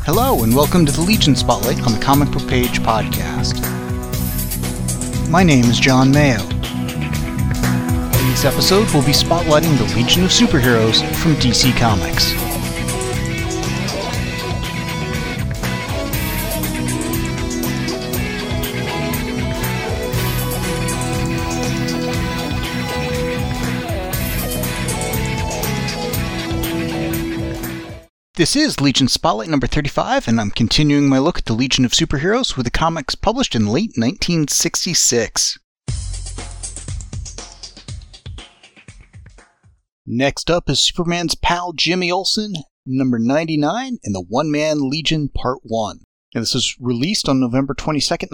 Hello, and welcome to the Legion Spotlight on the Comic Book Page podcast. My name is John Mayo. In this episode, we'll be spotlighting the Legion of Superheroes from DC Comics. This is Legion Spotlight number 35, and I'm continuing my look at the Legion of Superheroes with the comics published in late 1966. Next up is Superman's pal Jimmy Olsen, number 99, in the One-Man Legion Part 1. And this was released on November 22nd,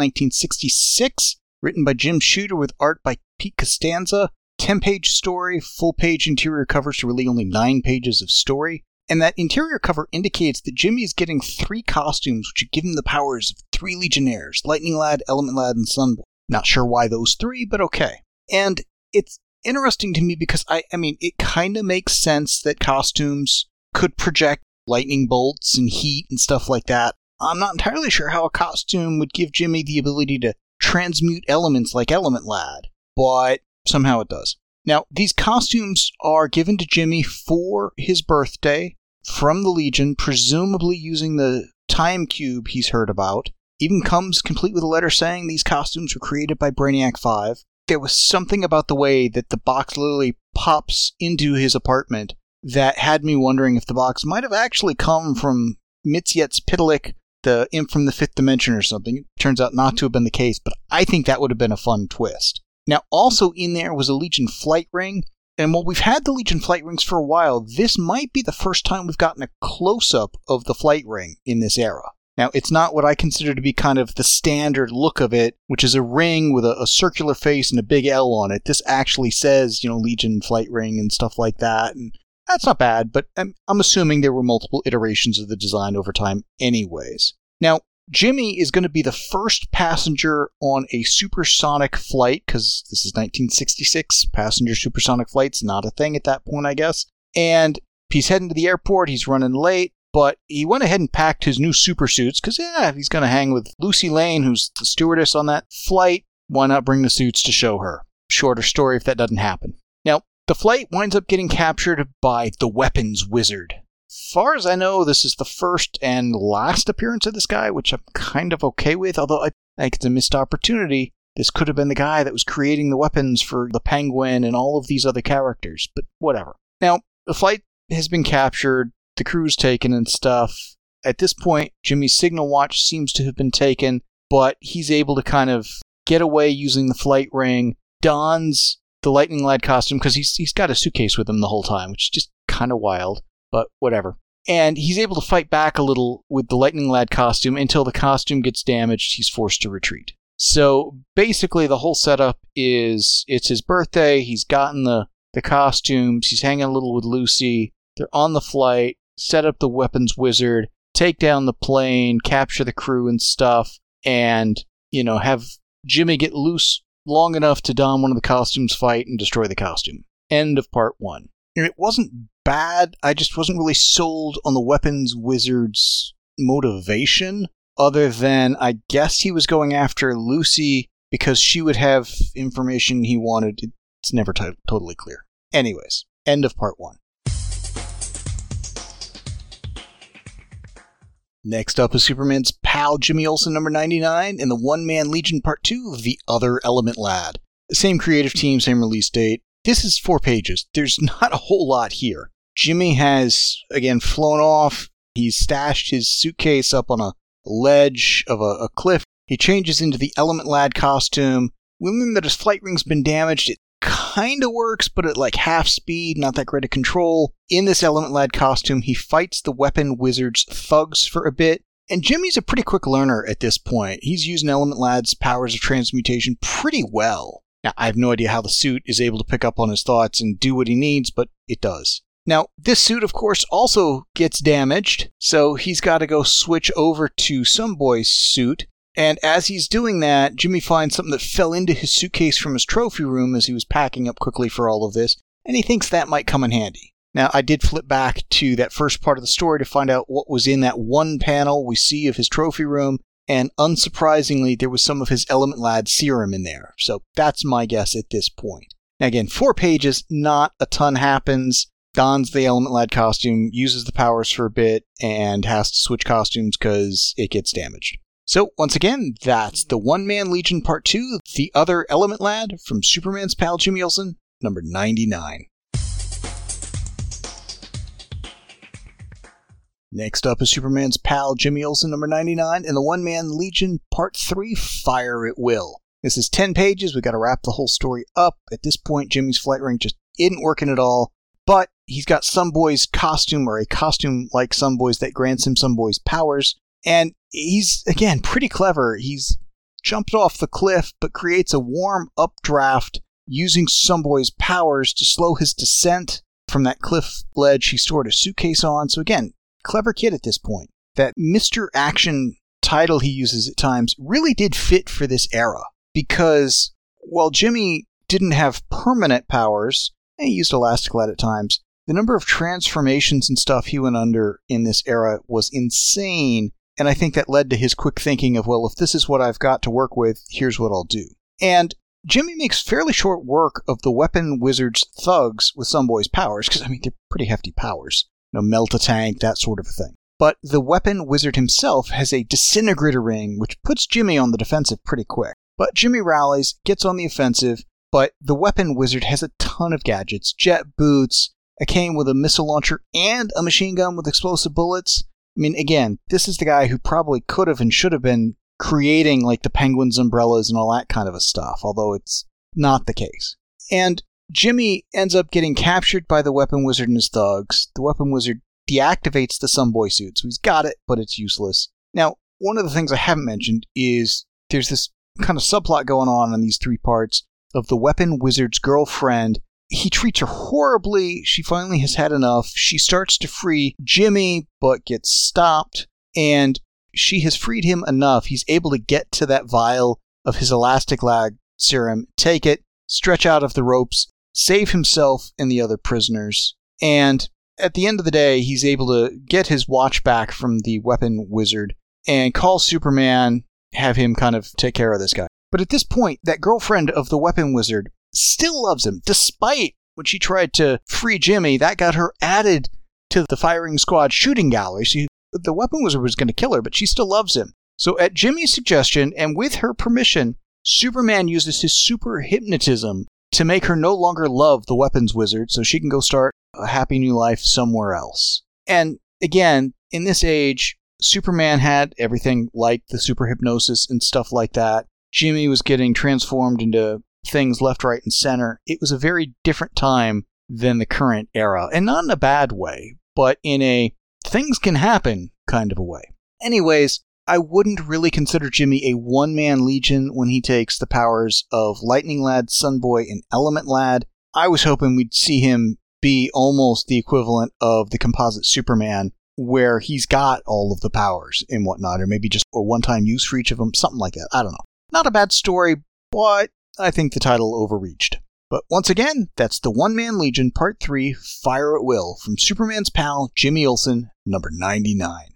1966, written by Jim Shooter with art by Pete Costanza, 10-page story, full-page interior covers to really only 9 pages of story. And that interior cover indicates that Jimmy is getting 3 costumes which give him the powers of 3 Legionnaires, Lightning Lad, Element Lad, and Sunboy. Not sure why those 3, but okay. And it's interesting to me because, it kind of makes sense that costumes could project lightning bolts and heat and stuff like that. I'm not entirely sure how a costume would give Jimmy the ability to transmute elements like Element Lad, but somehow it does. Now, these costumes are given to Jimmy for his birthday from the Legion, presumably using the time cube he's heard about. Even comes complete with a letter saying these costumes were created by Brainiac 5. There was something about the way that the box literally pops into his apartment that had me wondering if the box might have actually come from Mietzshetz-Pitalik, the imp from the 5th dimension or something. It turns out not to have been the case, but I think that would have been a fun twist. Now, also in there was a Legion flight ring, and while we've had the Legion flight rings for a while, this might be the first time we've gotten a close-up of the flight ring in this era. Now, it's not what I consider to be kind of the standard look of it, which is a ring with a circular face and a big L on it. This actually says, Legion flight ring and stuff like that, and that's not bad, but I'm assuming there were multiple iterations of the design over time anyways. Now, Jimmy is going to be the first passenger on a supersonic flight, because this is 1966. Passenger supersonic flight's not a thing at that point, I guess. And he's heading to the airport. He's running late, but he went ahead and packed his new super suits, because, he's going to hang with Lucy Lane, who's the stewardess on that flight. Why not bring the suits to show her? Shorter story if that doesn't happen. Now, the flight winds up getting captured by the Weapons Wizard. Far as I know, this is the first and last appearance of this guy, which I'm kind of okay with, although I think it's a missed opportunity. This could have been the guy that was creating the weapons for the Penguin and all of these other characters, but whatever. Now, the flight has been captured, the crew's taken and stuff. At this point, Jimmy's signal watch seems to have been taken, but he's able to kind of get away using the flight ring, dons the Lightning Lad costume, because he's got a suitcase with him the whole time, which is just kind of wild. But whatever. And he's able to fight back a little with the Lightning Lad costume until the costume gets damaged. He's forced to retreat. So basically the whole setup is it's his birthday. He's gotten the costumes. He's hanging a little with Lucy. They're on the flight, set up the Weapons Wizard, take down the plane, capture the crew and stuff, and, have Jimmy get loose long enough to don one of the costumes, fight, and destroy the costume. End of part 1. And it wasn't bad, I just wasn't really sold on the Weapons Wizard's motivation, other than I guess he was going after Lucy because she would have information he wanted. It's never totally clear. Anyways, end of part 1. Next up is Superman's pal Jimmy Olsen, number 99, in the One-Man Legion Part 2, The Other Element Lad. Same creative team, same release date. This is 4 pages. There's not a whole lot here. Jimmy has, again, flown off. He's stashed his suitcase up on a ledge of a cliff. He changes into the Element Lad costume. We learn that his flight ring's been damaged. It kind of works, but at like half speed, not that great a control. In this Element Lad costume, he fights the Weapon Wizard's thugs for a bit. And Jimmy's a pretty quick learner at this point. He's using Element Lad's powers of transmutation pretty well. Now, I have no idea how the suit is able to pick up on his thoughts and do what he needs, but it does. Now, this suit, of course, also gets damaged, so he's got to go switch over to Sunboy's suit. And as he's doing that, Jimmy finds something that fell into his suitcase from his trophy room as he was packing up quickly for all of this, and he thinks that might come in handy. Now, I did flip back to that first part of the story to find out what was in that one panel we see of his trophy room, and unsurprisingly, there was some of his Element Lad serum in there. So that's my guess at this point. Now again, 4 pages, not a ton happens. Dons the Element Lad costume, uses the powers for a bit, and has to switch costumes because it gets damaged. So, once again, that's the One Man Legion Part 2, The Other Element Lad, from Superman's pal Jimmy Olsen, number 99. Next up is Superman's pal Jimmy Olsen, number 99, and the One Man Legion Part 3, Fire at Will. This is 10 pages, we gotta wrap the whole story up. At this point, Jimmy's flight ring just isn't working at all, but he's got Sunboy's costume, or a costume like Sunboy's that grants him Sunboy's powers, and he's, again, pretty clever. He's jumped off the cliff, but creates a warm updraft using Sunboy's powers to slow his descent from that cliff ledge he stored a suitcase on. So again, clever kid at this point. That Mr. Action title he uses at times really did fit for this era, because while Jimmy didn't have permanent powers, and he used Elastic Lad at times, the number of transformations and stuff he went under in this era was insane, and I think that led to his quick thinking of, well, if this is what I've got to work with, here's what I'll do. And Jimmy makes fairly short work of the Weapon Wizard's thugs with Sunboy's powers, because, I mean, they're pretty hefty powers. Melt a tank, that sort of a thing. But the Weapon Wizard himself has a disintegrator ring, which puts Jimmy on the defensive pretty quick. But Jimmy rallies, gets on the offensive, but the Weapon Wizard has a ton of gadgets. Jet boots, a cane with a missile launcher, and a machine gun with explosive bullets. I mean, again, this is the guy who probably could have and should have been creating, like, the Penguin's umbrellas and all that kind of a stuff, although it's not the case. And Jimmy ends up getting captured by the Weapon Wizard and his thugs. The Weapon Wizard deactivates the Sunboy suit, so he's got it, but it's useless. Now, one of the things I haven't mentioned is there's this kind of subplot going on in these 3 parts of the Weapon Wizard's girlfriend. He treats her horribly. She finally has had enough. She starts to free Jimmy, but gets stopped, and she has freed him enough. He's able to get to that vial of his Elastic Lad serum, take it, stretch out of the ropes, save himself and the other prisoners, and at the end of the day, he's able to get his watch back from the Weapon Wizard and call Superman, have him kind of take care of this guy. But at this point, that girlfriend of the Weapon Wizard still loves him, despite when she tried to free Jimmy, that got her added to the firing squad shooting gallery. The Weapon Wizard was going to kill her, but she still loves him. So at Jimmy's suggestion, and with her permission, Superman uses his super hypnotism to make her no longer love the Weapons Wizard so she can go start a happy new life somewhere else. And again, in this age, Superman had everything like the super hypnosis and stuff like that. Jimmy was getting transformed into things left, right, and center. It was a very different time than the current era, and not in a bad way, but in a things can happen kind of a way. Anyways, I wouldn't really consider Jimmy a one-man legion when he takes the powers of Lightning Lad, Sunboy, and Element Lad. I was hoping we'd see him be almost the equivalent of the composite Superman, where he's got all of the powers and whatnot, or maybe just a one-time use for each of them, something like that. I don't know. Not a bad story, but I think the title overreached. But once again, that's the One Man Legion Part 3, Fire at Will, from Superman's pal, Jimmy Olsen, number 99.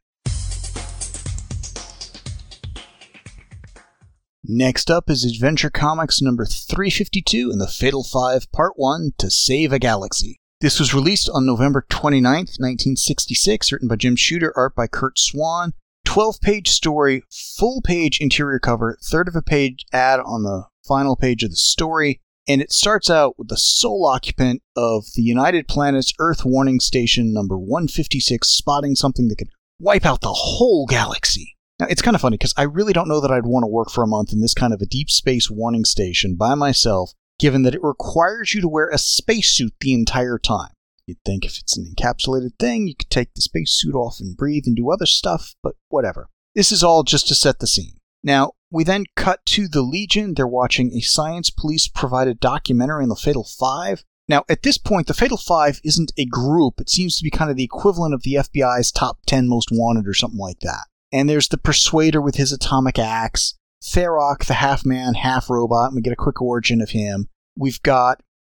Next up is Adventure Comics number 352 in the Fatal 5 Part 1, To Save a Galaxy. This was released on November 29th, 1966, written by Jim Shooter, art by Kurt Swan. 12-page story, full-page interior cover, third of a page ad on the final page of the story, and it starts out with the sole occupant of the United Planets Earth Warning Station number 156 spotting something that could wipe out the whole galaxy. Now, it's kind of funny, because I really don't know that I'd want to work for a month in this kind of a deep space warning station by myself, given that it requires you to wear a spacesuit the entire time. You'd think if it's an encapsulated thing, you could take the spacesuit off and breathe and do other stuff, but whatever. This is all just to set the scene. Now, we then cut to the Legion. They're watching a Science Police-provided documentary on the Fatal 5. Now, at this point, the Fatal 5 isn't a group. It seems to be kind of the equivalent of the FBI's top 10 most wanted or something like that. And there's the Persuader with his atomic axe, Tharok, the half-man, half-robot, and we get a quick origin of him. We've got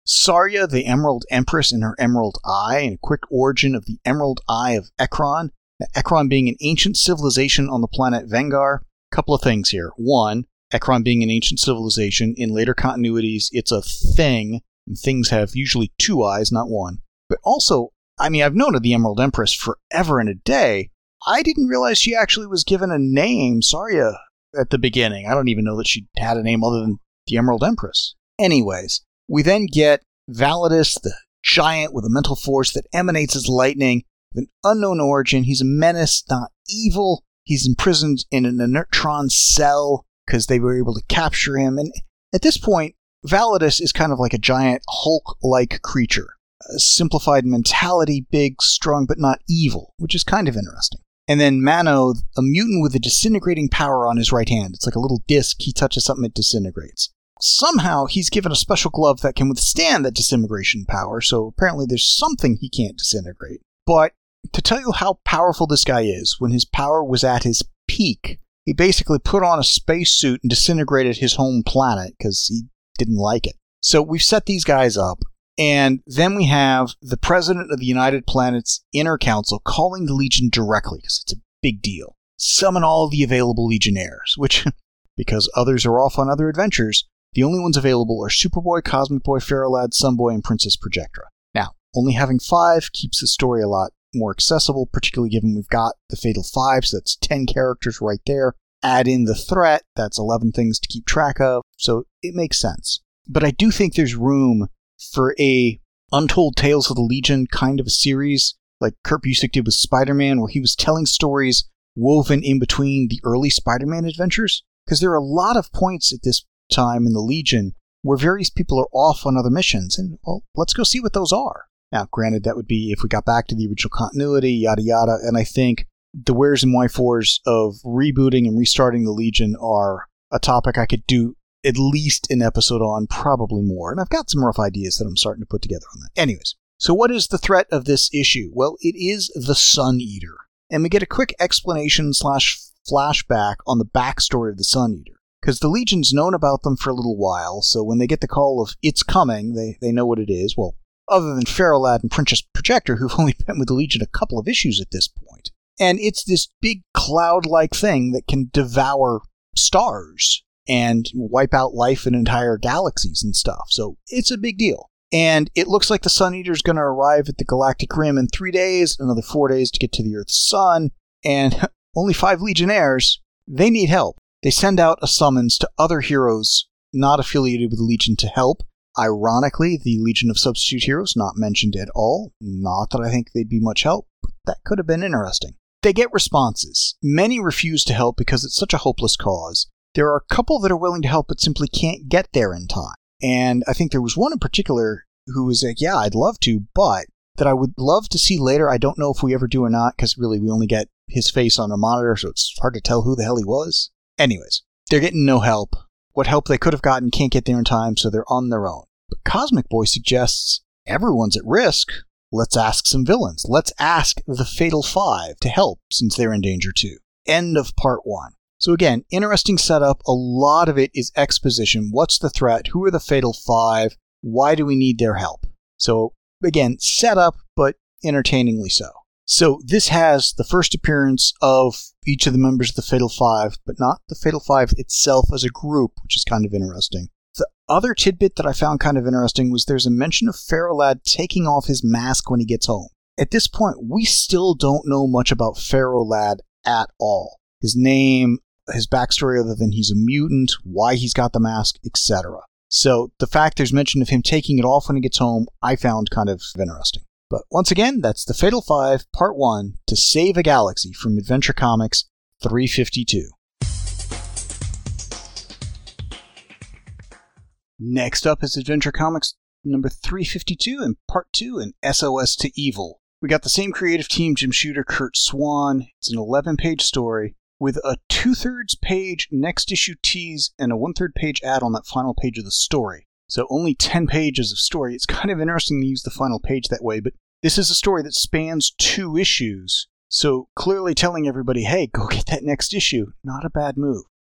Saria, the Emerald Empress and her Emerald Eye, and a quick origin of the Emerald Eye of Ekron. Now, Ekron being an ancient civilization on the planet Vengar. Couple of things here. One, Ekron being an ancient civilization. In later continuities, it's a thing, and things have usually two eyes, not one. But also, I mean, I've known of the Emerald Empress forever and a day. I didn't realize she actually was given a name, Saria, at the beginning. I don't even know that she had a name other than the Emerald Empress. Anyways, we then get Validus, the giant with a mental force that emanates as lightning, with an unknown origin. He's a menace, not evil. He's imprisoned in an inertron cell because they were able to capture him. And at this point, Validus is kind of like a giant Hulk-like creature. A simplified mentality, big, strong, but not evil, which is kind of interesting. And then Mano, a mutant with a disintegrating power on his right hand. It's like a little disc. He touches something, it disintegrates. Somehow, he's given a special glove that can withstand that disintegration power, so apparently there's something he can't disintegrate. But to tell you how powerful this guy is, when his power was at his peak, he basically put on a spacesuit and disintegrated his home planet because he didn't like it. So we've set these guys up. And then we have the president of the United Planets Inner Council calling the Legion directly, because it's a big deal. Summon all the available Legionnaires, which, because others are off on other adventures, the only ones available are Superboy, Cosmic Boy, Ferrolad, Sunboy, and Princess Projectra. Now, only having 5 keeps the story a lot more accessible, particularly given we've got the Fatal 5, so that's 10 characters right there. Add in the threat, that's 11 things to keep track of, so it makes sense. But I do think there's room for a Untold Tales of the Legion kind of a series, like Kurt Busiek did with Spider-Man, where he was telling stories woven in between the early Spider-Man adventures. Because there are a lot of points at this time in the Legion where various people are off on other missions, and, well, let's go see what those are. Now, granted, that would be if we got back to the original continuity, yada yada, and I think the wheres and wherefores of rebooting and restarting the Legion are a topic I could do at least an episode on, probably more. And I've got some rough ideas that I'm starting to put together on that. Anyways, so what is the threat of this issue? Well, it is the Sun Eater. And we get a quick explanation / flashback on the backstory of the Sun Eater. Because the Legion's known about them for a little while, so when they get the call of it's coming, they know what it is. Well, other than Ferrolad and Princess Projectra, who've only been with the Legion a couple of issues at this point. And it's this big cloud-like thing that can devour stars and wipe out life in entire galaxies and stuff. So it's a big deal. And it looks like the Sun Eater's going to arrive at the Galactic Rim in 3 days, another 4 days to get to the Earth's sun, and only 5 Legionnaires. They need help. They send out a summons to other heroes not affiliated with the Legion to help. Ironically, the Legion of Substitute Heroes not mentioned at all. Not that I think they'd be much help, but that could have been interesting. They get responses. Many refuse to help because it's such a hopeless cause. There are a couple that are willing to help but simply can't get there in time. And I think there was one in particular who was like, yeah, I'd love to, but that I would love to see later. I don't know if we ever do or not, because really we only get his face on a monitor, so it's hard to tell who the hell he was. Anyways, they're getting no help. What help they could have gotten can't get there in time, so they're on their own. But Cosmic Boy suggests everyone's at risk. Let's ask some villains. Let's ask the Fatal 5 to help, since they're in danger too. End of part 1. So again, interesting setup. A lot of it is exposition. What's the threat? Who are the Fatal 5? Why do we need their help? So again, setup, but entertainingly so. So this has the first appearance of each of the members of the Fatal 5, but not the Fatal 5 itself as a group, which is kind of interesting. The other tidbit that I found kind of interesting was there's a mention of Ferrolad taking off his mask when he gets home. At this point, we still don't know much about Ferrolad at all. His name, his backstory other than he's a mutant, why he's got the mask, etc. So the fact there's mention of him taking it off when he gets home, I found kind of interesting. But once again, that's the Fatal 5, Part 1, To Save a Galaxy from Adventure Comics 352. Next up is Adventure Comics number 352 and Part 2 and SOS to Evil. We got the same creative team, Jim Shooter, Curt Swan. It's an 11-page story with a 2/3 page next issue tease and a 1/3 page ad on that final page of the story. So only 10 pages of story. It's kind of interesting to use the final page that way, but this is a story that spans 2 issues. So clearly telling everybody, hey, go get that next issue. Not a bad move.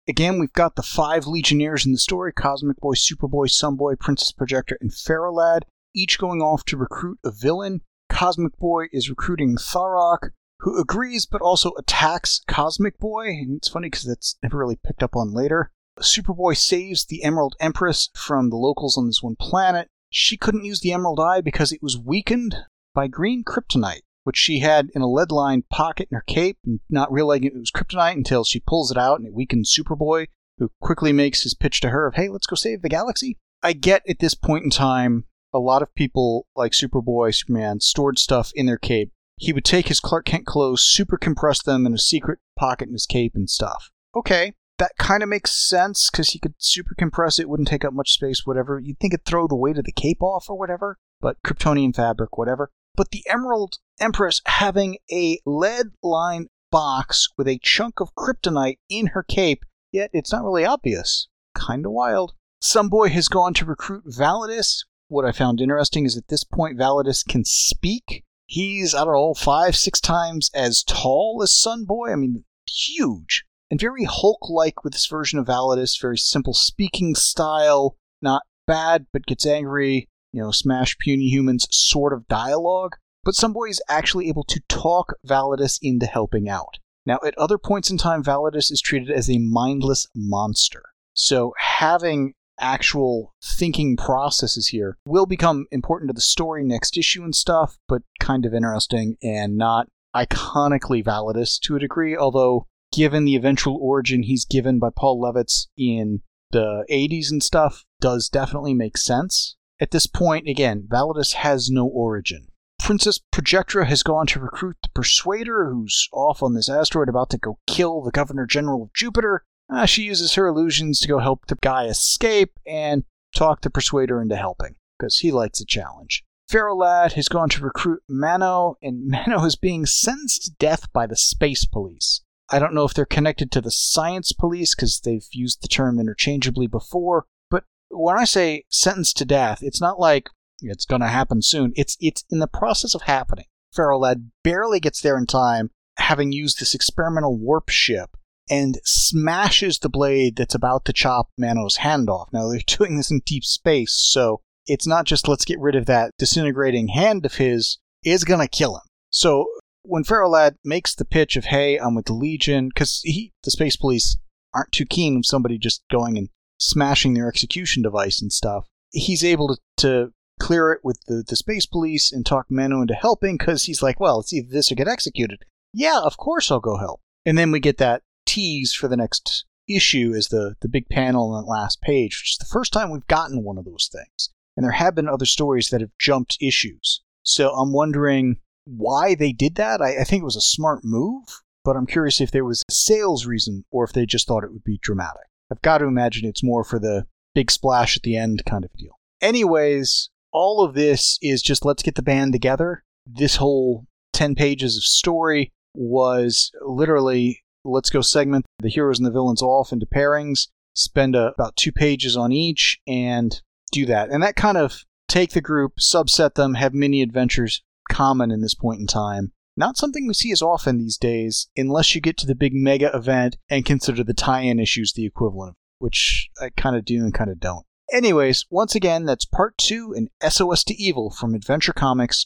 Again, we've got the 5 Legionnaires in the story: Cosmic Boy, Superboy, Sunboy, Princess Projectra, and Ferrolad, each going off to recruit a villain. Cosmic Boy is recruiting Tharok, who agrees but also attacks Cosmic Boy, and it's funny because that's never really picked up on later. Superboy saves the Emerald Empress from the locals on this one planet. She couldn't use the Emerald Eye because it was weakened by green kryptonite, which she had in a lead-lined pocket in her cape, and not realizing it was kryptonite until she pulls it out and it weakens Superboy, who quickly makes his pitch to her of, hey, let's go save the galaxy. I get at this point in time, a lot of people like Superboy, Superman, stored stuff in their cape. He would take his Clark Kent clothes, super compress them in a secret pocket in his cape and stuff. Okay, that kind of makes sense, because he could super compress it, wouldn't take up much space, whatever. You'd think it'd throw the weight of the cape off or whatever, but Kryptonian fabric, whatever. But the Emerald Empress having a lead-lined box with a chunk of kryptonite in her cape, yet it's not really obvious. Kinda wild. Sunboy has gone to recruit Validus. What I found interesting is at this point Validus can speak. He's, 5-6 times as tall as Sunboy. I mean, huge. And very Hulk-like with this version of Validus. Very simple speaking style. Not bad, but gets angry. Smash puny humans sort of dialogue. But Sunboy is actually able to talk Validus into helping out. Now, at other points in time, Validus is treated as a mindless monster. So having actual thinking processes here will become important to the story next issue and stuff, but kind of interesting and not iconically Validus to a degree, although given the eventual origin he's given by Paul Levitz in the 80s and stuff, does definitely make sense. At this point, again, Validus has no origin. Princess Projectra has gone to recruit the Persuader, who's off on this asteroid about to go kill the Governor General of Jupiter. She uses her illusions to go help the guy escape and talk the Persuader into helping, because he likes a challenge. Ferrolad has gone to recruit Mano, and Mano is being sentenced to death by the Space Police. I don't know if they're connected to the Science Police, because they've used the term interchangeably before, but when I say sentenced to death, it's not like it's going to happen soon. It's in the process of happening. Ferrolad barely gets there in time, having used this experimental warp ship, and smashes the blade that's about to chop Mano's hand off. Now, they're doing this in deep space, so it's not just let's get rid of that disintegrating hand of his, it's going to kill him. So when Ferrolad makes the pitch of, hey, I'm with the Legion, because the Space Police aren't too keen of somebody just going and smashing their execution device and stuff, he's able to clear it with the Space Police and talk Mano into helping, because he's like, well, it's either this or get executed. Yeah, of course I'll go help. And then we get that tease for the next issue as the big panel on that last page, which is the first time we've gotten one of those things. And there have been other stories that have jumped issues. So I'm wondering why they did that. I think it was a smart move, but I'm curious if there was a sales reason or if they just thought it would be dramatic. I've got to imagine it's more for the big splash at the end kind of deal. Anyways, all of this is just let's get the band together. This whole 10 pages of story was literally let's go segment the heroes and the villains off into pairings, spend about 2 pages on each, and do that. And that kind of take the group, subset them, have mini adventures common in this point in time. Not something we see as often these days, unless you get to the big mega event and consider the tie-in issues the equivalent, which I kind of do and kind of don't. Anyways, once again, that's part 2 in SOS to Evil from Adventure Comics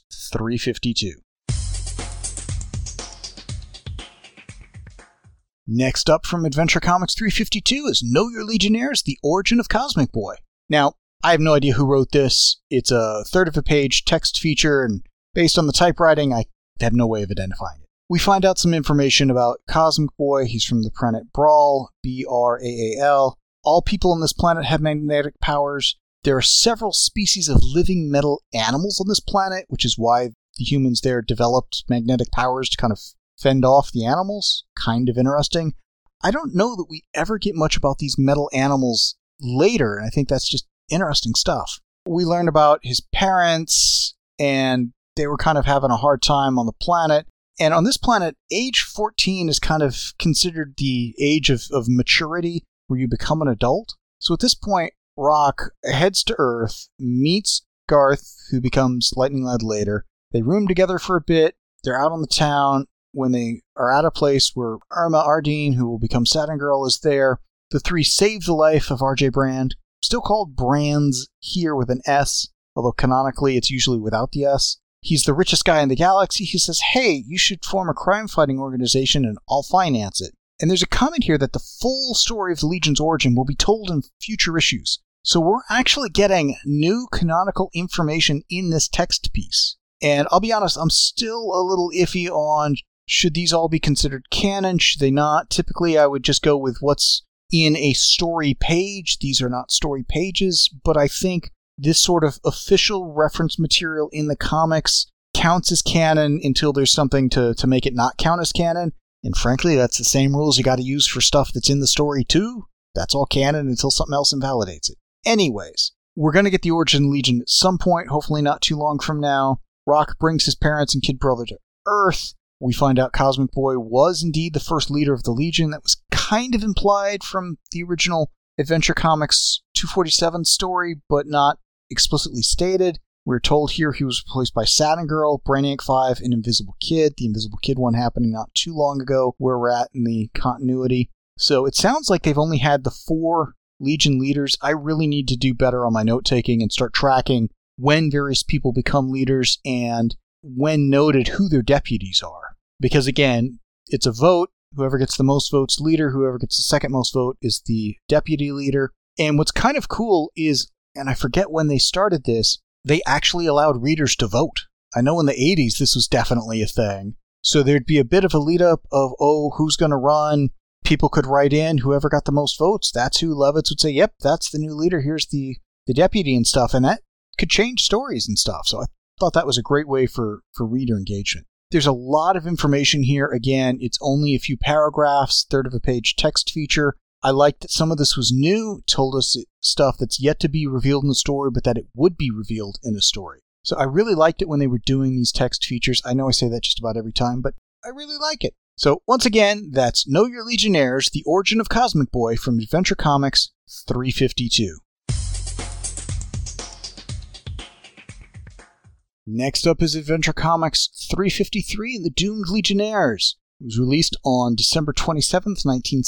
352. Next up from Adventure Comics 352 is Know Your Legionnaires, The Origin of Cosmic Boy. Now, I have no idea who wrote this. It's a third of a page text feature, and based on the typewriting, I have no way of identifying it. We find out some information about Cosmic Boy. He's from the planet Braal, Braal. All people on this planet have magnetic powers. There are several species of living metal animals on this planet, which is why the humans there developed magnetic powers to kind of fend off the animals. Kind of interesting. I don't know that we ever get much about these metal animals later, and I think that's just interesting stuff. We learn about his parents, and they were kind of having a hard time on the planet. And on this planet, age 14 is kind of considered the age of maturity, where you become an adult. So at this point, Rock heads to Earth, meets Garth, who becomes Lightning Lad later. They room together for a bit. They're out on the town when they are at a place where Irma Ardeen, who will become Saturn Girl, is there. The three save the life of R.J. Brand, still called Brands here with an S, although canonically it's usually without the S. He's the richest guy in the galaxy. He says, hey, you should form a crime-fighting organization and I'll finance it. And there's a comment here that the full story of the Legion's origin will be told in future issues. So we're actually getting new canonical information in this text piece. And I'll be honest, I'm still a little iffy on should these all be considered canon, should they not? Typically, I would just go with what's in a story page. These are not story pages, but I think this sort of official reference material in the comics counts as canon until there's something to make it not count as canon. And frankly, that's the same rules you got to use for stuff that's in the story too. That's all canon until something else invalidates it. Anyways, we're going to get the origin of the Legion at some point, hopefully not too long from now. Rock brings his parents and kid brother to Earth. We find out Cosmic Boy was indeed the first leader of the Legion. That was kind of implied from the original Adventure Comics 247 story, but not explicitly stated. We're told here he was replaced by Saturn Girl, Brainiac 5, and Invisible Kid. The Invisible Kid one happening not too long ago, where we're at in the continuity. So it sounds like they've only had the 4 Legion leaders. I really need to do better on my note-taking and start tracking when various people become leaders and when noted who their deputies are. Because again, it's a vote. Whoever gets the most votes, leader. Whoever gets the second most vote is the deputy leader. And what's kind of cool is, and I forget when they started this, they actually allowed readers to vote. I know in the 80s this was definitely a thing. So there'd be a bit of a lead up of, who's going to run? People could write in, whoever got the most votes, that's who Levitz would say, yep, that's the new leader, here's the deputy and stuff. And that could change stories and stuff. So I thought that was a great way for reader engagement. There's a lot of information here. Again, it's only a few paragraphs, third of a page text feature. I liked that some of this was new, told us stuff that's yet to be revealed in the story, but that it would be revealed in a story. So I really liked it when they were doing these text features. I know I say that just about every time, but I really like it. So once again, that's Know Your Legionnaires, The Origin of Cosmic Boy from Adventure Comics 352. Next up is Adventure Comics 353, The Doomed Legionnaires. It was released on December 27th,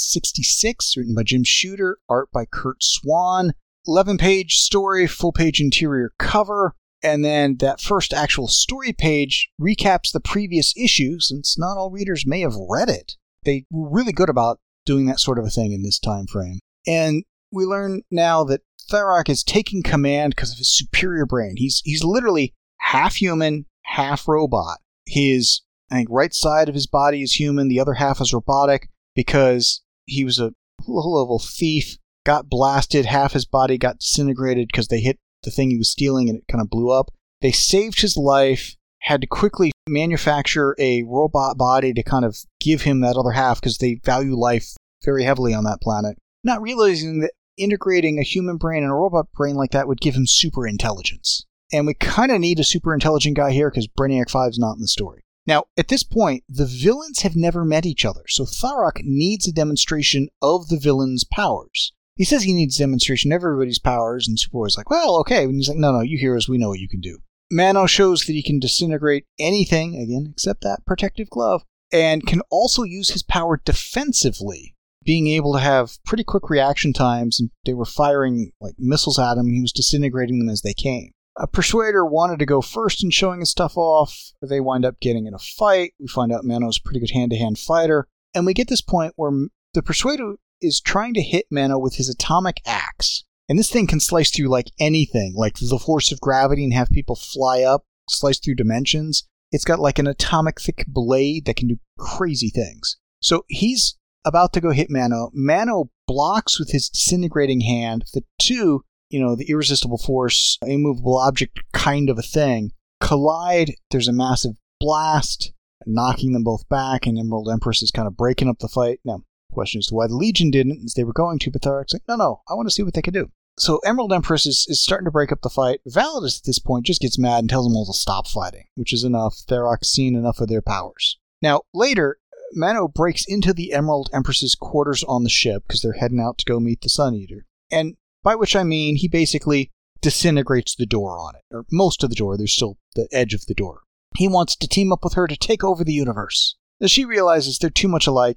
1966, written by Jim Shooter, art by Kurt Swan. 11-page story, full-page interior cover, and then that first actual story page recaps the previous issue, since not all readers may have read it. They were really good about doing that sort of a thing in this time frame. And we learn now that Tharok is taking command because of his superior brain. He's literally half human, half robot. His, I think, right side of his body is human, the other half is robotic, because he was a low-level thief, got blasted, half his body got disintegrated because they hit the thing he was stealing and it kind of blew up. They saved his life, had to quickly manufacture a robot body to kind of give him that other half because they value life very heavily on that planet, not realizing that integrating a human brain and a robot brain like that would give him super intelligence. And we kind of need a super intelligent guy here because Brainiac 5 is not in the story. Now, at this point, the villains have never met each other, so Tharok needs a demonstration of the villain's powers. He says he needs a demonstration of everybody's powers, and Superboy's like, well, okay. And he's like, no, you heroes, we know what you can do. Mano shows that he can disintegrate anything, again, except that protective glove, and can also use his power defensively, being able to have pretty quick reaction times, and they were firing like missiles at him, and he was disintegrating them as they came. Persuader wanted to go first in showing his stuff off. They wind up getting in a fight. We find out Mano's a pretty good hand-to-hand fighter. And we get this point where the Persuader is trying to hit Mano with his atomic axe. And this thing can slice through like anything, like the force of gravity and have people fly up, slice through dimensions. It's got like an atomic thick blade that can do crazy things. So he's about to go hit Mano. Mano blocks with his disintegrating hand. The two, the irresistible force, immovable object kind of a thing, collide. There's a massive blast, knocking them both back, and Emerald Empress is kind of breaking up the fight. Now, the question is why the Legion didn't, as they were going to, but Tharok's like, no, I want to see what they can do. So Emerald Empress is starting to break up the fight. Validus at this point just gets mad and tells them all to stop fighting, which is enough. Tharok's seen enough of their powers. Now, later, Mano breaks into the Emerald Empress's quarters on the ship, because they're heading out to go meet the Sun Eater. And by which I mean he basically disintegrates the door on it, or most of the door. There's still the edge of the door. He wants to team up with her to take over the universe. As she realizes they're too much alike,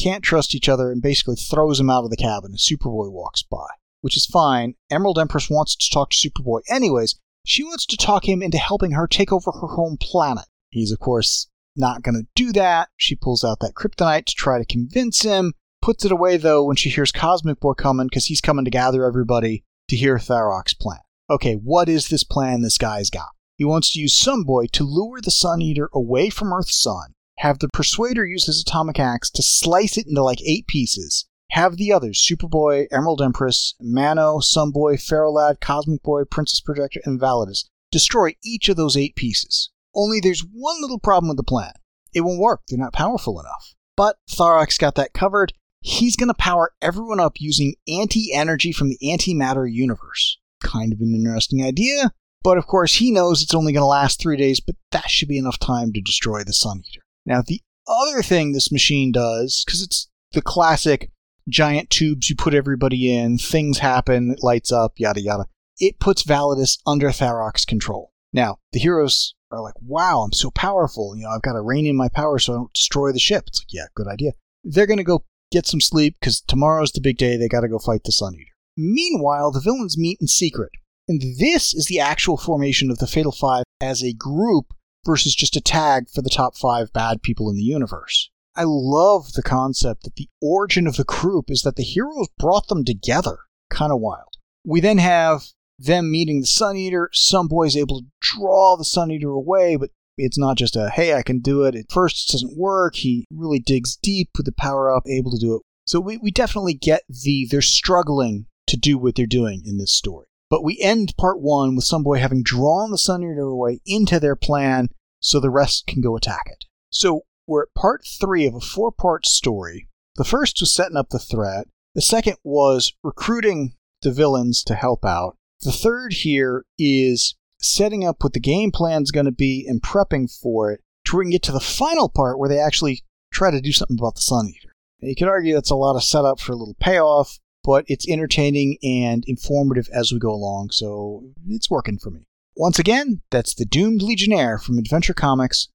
can't trust each other and basically throws him out of the cabin as Superboy walks by, which is fine. Emerald Empress wants to talk to Superboy anyways. She wants to talk him into helping her take over her home planet. He's, of course, not going to do that. She pulls out that kryptonite to try to convince him, puts it away, though, when she hears Cosmic Boy coming, because he's coming to gather everybody to hear Tharok's plan. Okay, what is this plan this guy's got? He wants to use Sunboy to lure the Sun Eater away from Earth's sun, have the Persuader use his atomic axe to slice it into like 8 pieces, have the others, Superboy, Emerald Empress, Mano, Sunboy, Ferrolad, Cosmic Boy, Princess Projector, and Validus, destroy each of those 8 pieces. Only there's one little problem with the plan. It won't work. They're not powerful enough. But Tharok's got that covered. He's going to power everyone up using anti-energy from the antimatter universe. Kind of an interesting idea, but of course he knows it's only going to last 3 days, but that should be enough time to destroy the Sun Eater. Now, the other thing this machine does, because it's the classic giant tubes you put everybody in, things happen, it lights up, yada yada, it puts Validus under Tharok's control. Now, the heroes are like, wow, I'm so powerful, I've got to rein in my power so I don't destroy the ship. It's like, yeah, good idea. They're going to go get some sleep, because tomorrow's the big day, they got to go fight the Sun Eater. Meanwhile, the villains meet in secret, and this is the actual formation of the Fatal Five as a group versus just a tag for the top 5 bad people in the universe. I love the concept that the origin of the group is that the heroes brought them together. Kind of wild. We then have them meeting the Sun Eater. Sunboy's able to draw the Sun Eater away, but it's not just a, hey, I can do it. At first, it doesn't work. He really digs deep with the power-up, able to do it. So we definitely get they're struggling to do what they're doing in this story. But we end part 1 with Sunboy having drawn the Sun Eater away into their plan so the rest can go attack it. So we're at part 3 of a 4-part story. The first was setting up the threat. The second was recruiting the villains to help out. The third here is setting up what the game plan's going to be and prepping for it to where we can get to the final part where they actually try to do something about the Sun Eater. Now, you could argue that's a lot of setup for a little payoff, but it's entertaining and informative as we go along, so it's working for me. Once again, that's the Doomed Legionnaire from Adventure Comics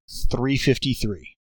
353.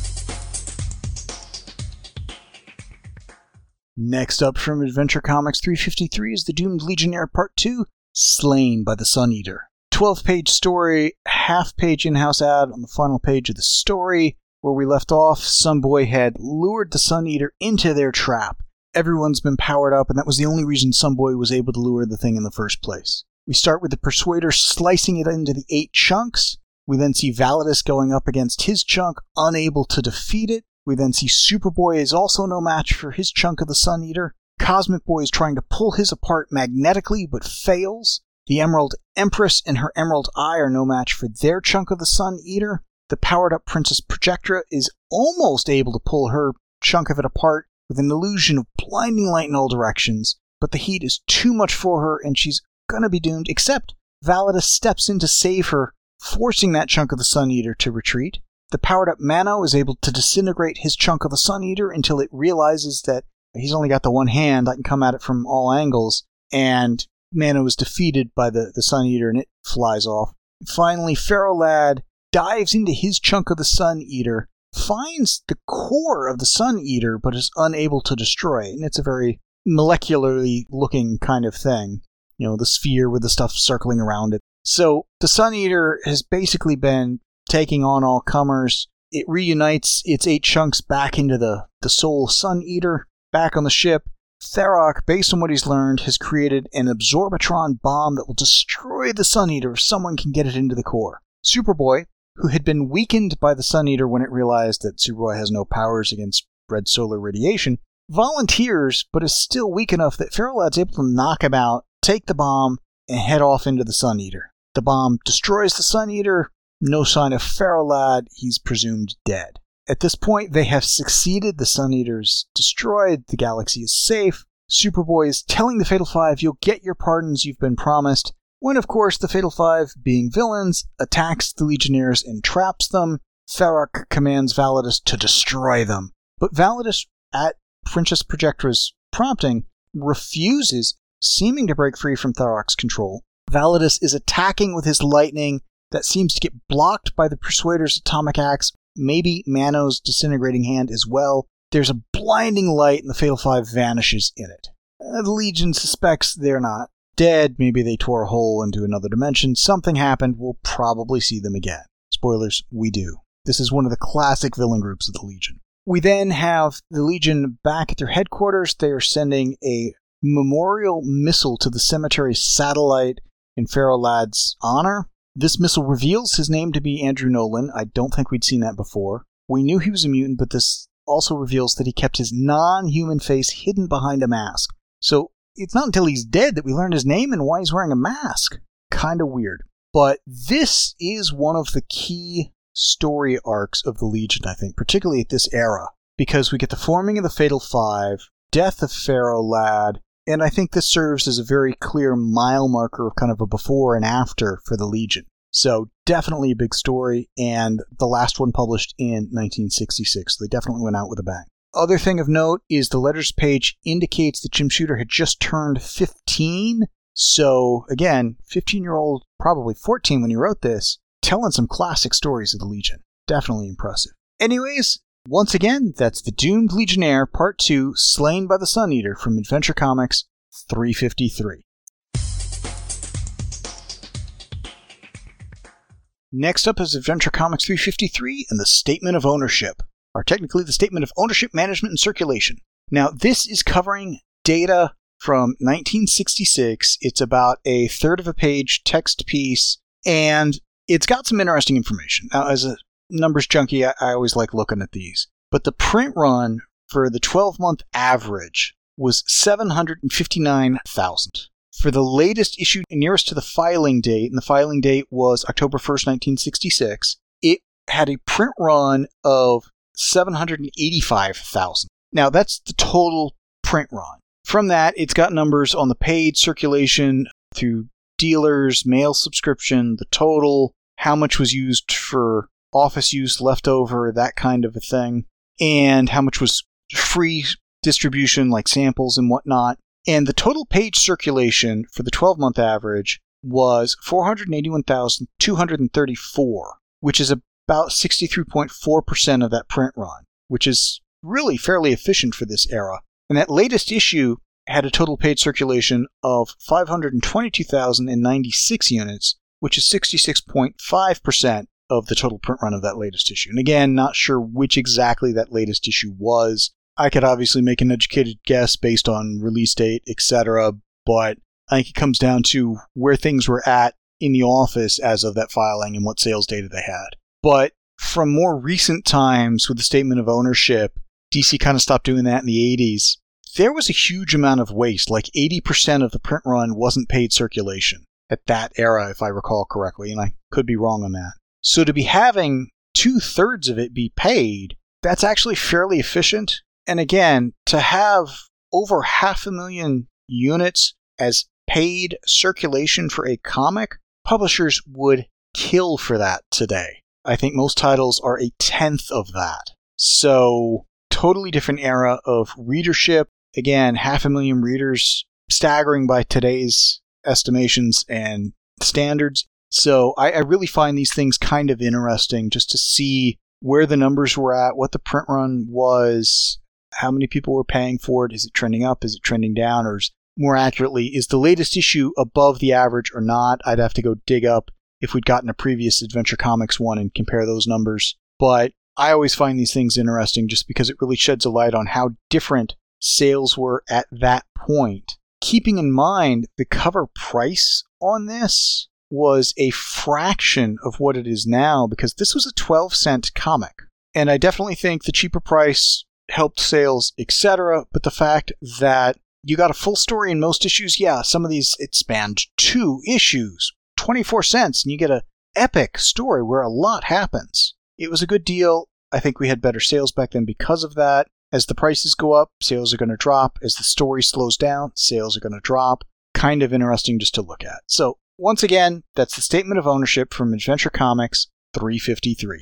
Next up from Adventure Comics 353 is the Doomed Legionnaire Part 2, Slain by the Sun Eater. 12-page story, half-page in-house ad on the final page of the story. Where we left off, Sunboy had lured the Sun Eater into their trap. Everyone's been powered up, and that was the only reason Sunboy was able to lure the thing in the first place. We start with the Persuader slicing it into the 8 chunks. We then see Validus going up against his chunk, unable to defeat it. We then see Superboy is also no match for his chunk of the Sun Eater. Cosmic Boy is trying to pull his apart magnetically, but fails. The Emerald Empress and her Emerald Eye are no match for their chunk of the Sun Eater. The powered-up Princess Projectra is almost able to pull her chunk of it apart with an illusion of blinding light in all directions, but the heat is too much for her and she's gonna be doomed, except Validus steps in to save her, forcing that chunk of the Sun Eater to retreat. The powered-up Mano is able to disintegrate his chunk of the Sun Eater until it realizes that he's only got the one hand that can come at it from all angles, and Mano is defeated by the Sun Eater and it flies off. Finally, Ferrolad dives into his chunk of the Sun Eater, finds the core of the Sun Eater, but is unable to destroy it. And it's a very molecularly looking kind of thing. The sphere with the stuff circling around it. So the Sun Eater has basically been taking on all comers. It reunites its 8 chunks back into the Soul Sun Eater, back on the ship. Tharok, based on what he's learned, has created an Absorbatron bomb that will destroy the Sun Eater if someone can get it into the core. Superboy, who had been weakened by the Sun Eater when it realized that Superboy has no powers against red solar radiation, volunteers, but is still weak enough that Ferrolad's able to knock him out, take the bomb, and head off into the Sun Eater. The bomb destroys the Sun Eater, no sign of Ferrolad, he's presumed dead. At this point, they have succeeded, the Sun Eater's destroyed, the galaxy is safe. Superboy is telling the Fatal Five, you'll get your pardons you've been promised, when of course the Fatal Five, being villains, attacks the Legionnaires and traps them. Tharok commands Validus to destroy them. But Validus, at Princess Projectra's prompting, refuses, seeming to break free from Tharok's control. Validus is attacking with his lightning that seems to get blocked by the Persuader's atomic axe, maybe Mano's disintegrating hand as well. There's a blinding light and the Fatal Five vanishes in it. The Legion suspects they're not dead. Maybe they tore a hole into another dimension. Something happened. We'll probably see them again. Spoilers, we do. This is one of the classic villain groups of the Legion. We then have the Legion back at their headquarters. They are sending a memorial missile to the cemetery satellite in Pharaoh Ladd's honor. This missile reveals his name to be Andrew Nolan. I don't think we'd seen that before. We knew he was a mutant, but this also reveals that he kept his non-human face hidden behind a mask. So it's not until he's dead that we learn his name and why he's wearing a mask. Kind of weird. But this is one of the key story arcs of the Legion, I think, particularly at this era, because we get the forming of the Fatal Five, death of Pharaoh Ladd, and I think this serves as a very clear mile marker of kind of a before and after for the Legion. So definitely a big story, and the last one published in 1966. They definitely went out with a bang. Other thing of note is the letters page indicates that Jim Shooter had just turned 15. So again, 15-year-old, probably 14 when he wrote this, telling some classic stories of the Legion. Definitely impressive. Anyways, once again, that's The Doomed Legionnaire Part 2, Slain by the Sun Eater from Adventure Comics 353. Next up is Adventure Comics 353 and the Statement of Ownership, or technically the Statement of Ownership, Management, and Circulation. Now, this is covering data from 1966. It's about a third of a page text piece, and it's got some interesting information. Now, as a numbers junkie, I always like looking at these. But the print run for the 12-month average was 759,000. For the latest issue nearest to the filing date, and the filing date was October 1st, 1966, it had a print run of 785,000. Now, that's the total print run. From that, it's got numbers on the paid circulation through dealers, mail subscription, the total, how much was used for office use, leftover, that kind of a thing, and how much was free distribution, like samples and whatnot. And the total page circulation for the 12-month average was 481,234, which is about 63.4% of that print run, which is really fairly efficient for this era. And that latest issue had a total page circulation of 522,096 units, which is 66.5% of the total print run of that latest issue. And again, not sure which exactly that latest issue was. I could obviously make an educated guess based on release date, etc., but I think it comes down to where things were at in the office as of that filing and what sales data they had. But from more recent times with the Statement of Ownership, DC kind of stopped doing that in the 80s. There was a huge amount of waste, like 80% of the print run wasn't paid circulation at that era, if I recall correctly, and I could be wrong on that. So to be having 2/3 of it be paid, that's actually fairly efficient. And again, to have over 500,000 units as paid circulation for a comic, publishers would kill for that today. I think most titles are 1/10 of that. So, totally different era of readership. Again, 500,000 readers, staggering by today's estimations and standards. So, I really find these things kind of interesting just to see where the numbers were at, what the print run was, how many people were paying for it. Is it trending up? Is it trending down? Or more accurately, is the latest issue above the average or not? I'd have to go dig up if we'd gotten a previous Adventure Comics one and compare those numbers. But I always find these things interesting just because it really sheds a light on how different sales were at that point. Keeping in mind the cover price on this was a fraction of what it is now because this was a 12-cent comic. And I definitely think the cheaper price helped sales, etc. But the fact that you got a full story in most issues, yeah, some of these, it spanned 2 issues, 24 cents, and you get an epic story where a lot happens. It was a good deal. I think we had better sales back then because of that. As the prices go up, sales are going to drop. As the story slows down, sales are going to drop. Kind of interesting just to look at. So, once again, that's the Statement of Ownership from Adventure Comics 353.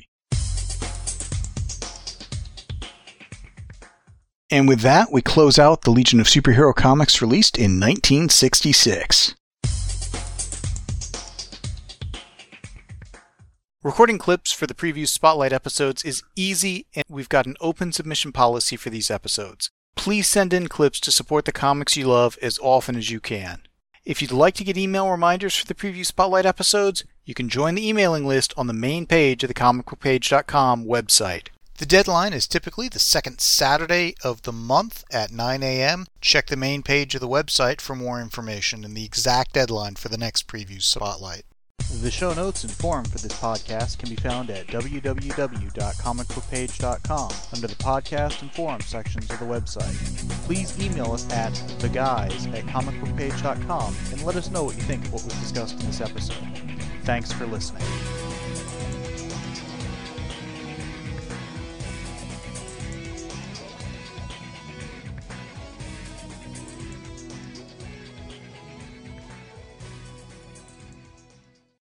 And with that, we close out the Legion of Superhero Comics released in 1966. Recording clips for the Preview Spotlight episodes is easy, and we've got an open submission policy for these episodes. Please send in clips to support the comics you love as often as you can. If you'd like to get email reminders for the Preview Spotlight episodes, you can join the emailing list on the main page of the comicbookpage.com website. The deadline is typically the second Saturday of the month at 9 a.m. Check the main page of the website for more information and the exact deadline for the next Preview Spotlight. The show notes and forum for this podcast can be found at www.comicbookpage.com under the podcast and forum sections of the website. Please email us at theguys@comicbookpage.com and let us know what you think of what was discussed in this episode. Thanks for listening.